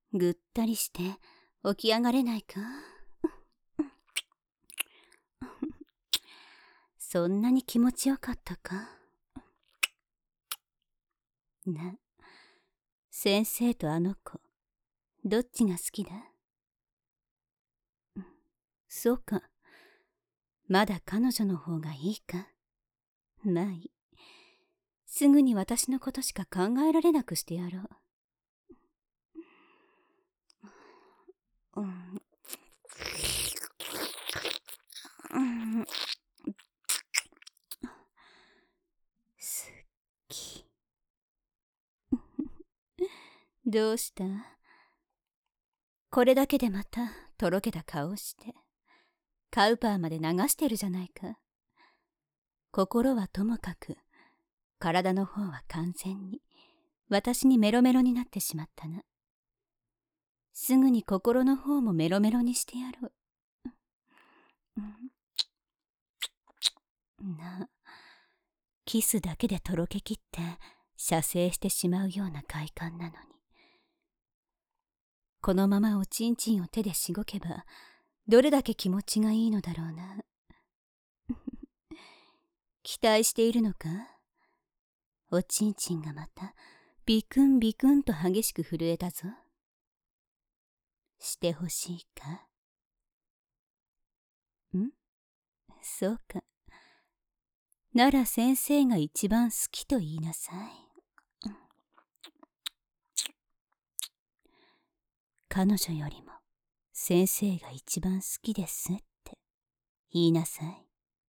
ぐったりして起き上がれないか？そんなに気持ちよかったか？な、先生とあの子、どっちが好きだ？そうか。まだ彼女の方がいいか。まあいい。すぐに私のことしか考えられなくしてやろう。好き。どうした？これだけでまたとろけた顔して、カウパーまで流してるじゃないか。心はともかく、体の方は完全に私にメロメロになってしまったな。すぐに心の方もメロメロにしてやろう。なあ、キスだけでとろけきって射精してしまうような快感なのに、このままおちんちんを手でしごけばどれだけ気持ちがいいのだろうな。期待しているのか？おちんちんがまたビクンビクンと激しく震えたぞ。してほしいか？そうか。なら先生が一番好きと言いなさい。彼女よりも先生が一番好きですって言いなさい。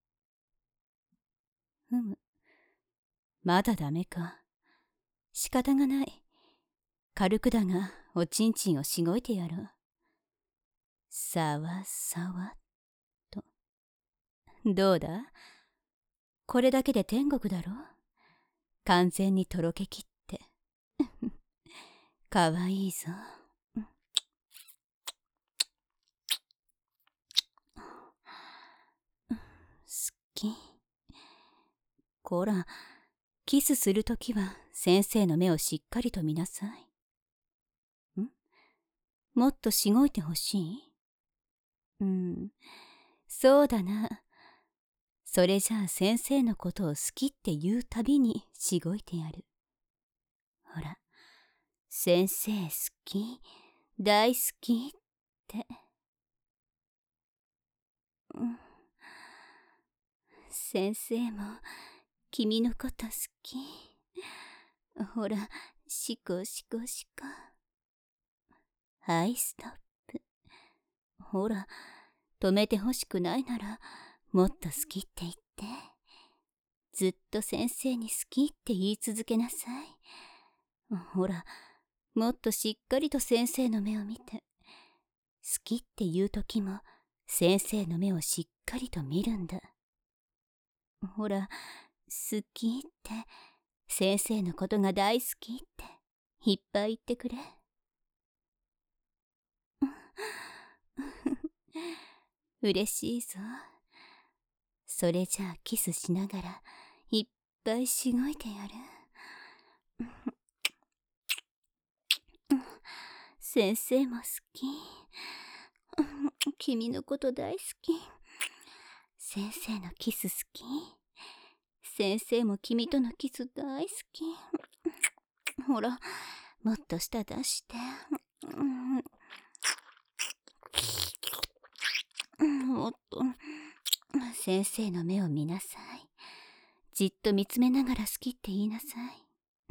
まだダメか。仕方がない。軽くだがおちんちんをしごいてやろう。さわさわっと。どうだ？これだけで天国だろ？完全にとろけきって。かわいいぞ。好き。こら、キスするときは先生の目をしっかりと見なさい。もっとしごいてほしい？そうだな。それじゃあ先生のことを好きって言うたびにしごいてやる。ほら、先生好き、大好きって。先生も君のこと好き。ほら、しこしこしこ。はい、ストップ。ほら、止めてほしくないならもっと好きって言って。ずっと先生に好きって言い続けなさい。ほら、もっとしっかりと先生の目を見て。好きって言うときも先生の目をしっかりと見るんだ。ほら、好きって先生のことが大好きっていっぱい言ってくれ。嬉しいぞ。それじゃあキスしながらいっぱいしごいてやる。先生も好き。君のこと大好き。先生のキス好き。先生も君とのキス大好き。ほら、もっと舌出して。もっと先生の目を見なさい。じっと見つめながら好きって言いなさい。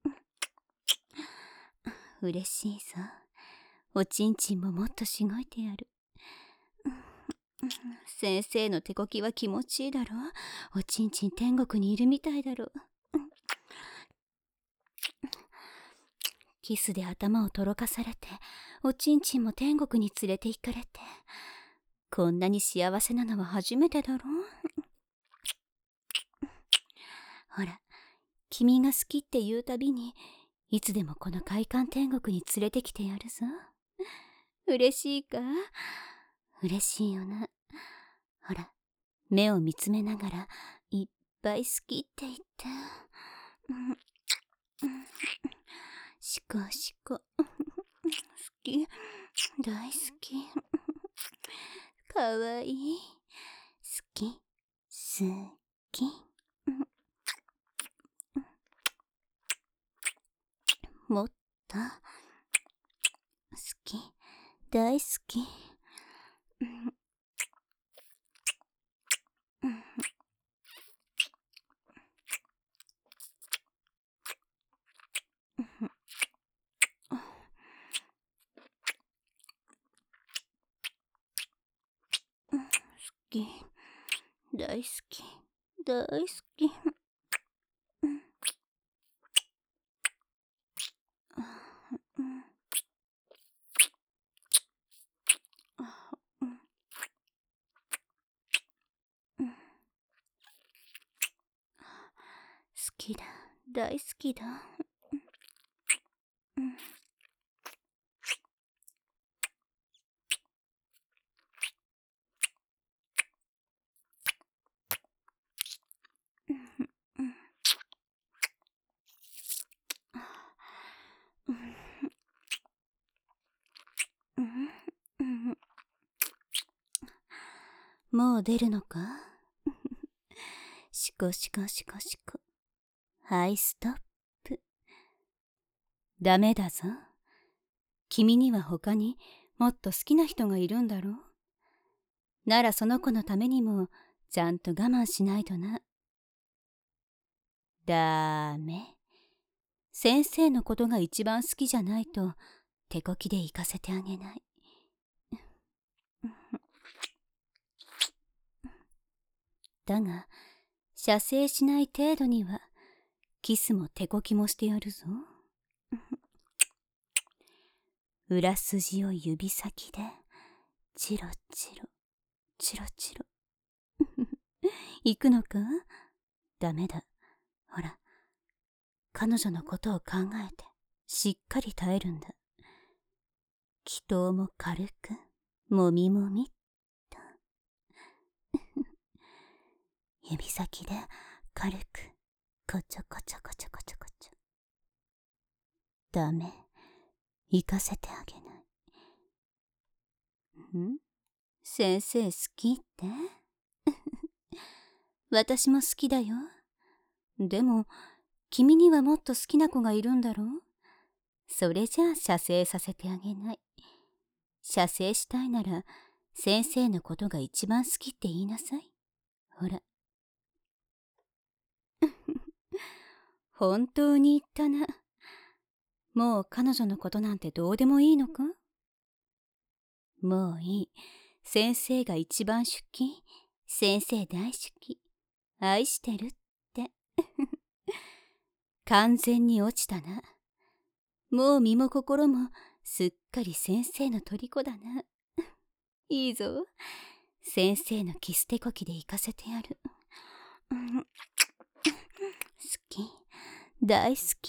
嬉しいぞ。おちんちんももっとしごいてやる。先生の手こきは気持ちいいだろう。おちんちん天国にいるみたいだろう。キスで頭をとろかされて、おちんちんも天国に連れて行かれて、こんなに幸せなのは初めてだろう。ほら、君が好きって言うたびにいつでもこの快感天国に連れてきてやるぞ。嬉しいか？嬉しいよな。ほら、目を見つめながらいっぱい好きって言って。しこしこ。好大好き。かわいい。好き、好き。もっと。好き、大好き。好き、大好き、大好き。好きだ、大好きだ。もう出るのか？しこしこしこしこ。はい、ストップ。ダメだぞ。君には他にもっと好きな人がいるんだろう？ならその子のためにもちゃんと我慢しないとな。ダメ。先生のことが一番好きじゃないと手こきで行かせてあげない。だが、射精しない程度にはキスも手こきもしてやるぞ。裏筋を指先でチロチロチロチロ。行くのか？ダメだ。ほら、彼女のことを考えてしっかり耐えるんだ。祈祷も軽くもみもみっと。指先で軽くこちょこちょこちょこちょこちょ。ダメ、行かせてあげない。先生好きって？私も好きだよ。でも君にはもっと好きな子がいるんだろう？それじゃあ射精させてあげない。射精したいなら先生のことが一番好きって言いなさい。ほら。本当に言ったな。もう彼女のことなんてどうでもいいのか？もういい。先生が一番好き。先生大好き。愛してるって。完全に落ちたな。もう身も心もすっかり先生の虜だな。いいぞ。先生のキス手こきで行かせてやる。好き、大好き。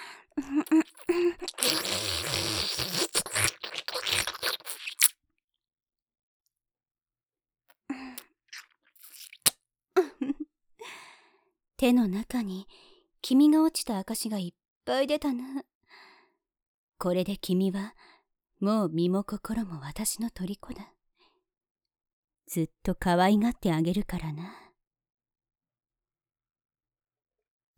手の中に君が落ちた証がいっぱい出たな。これで君はもう身も心も私の虜だ。ずっと可愛がってあげるからな。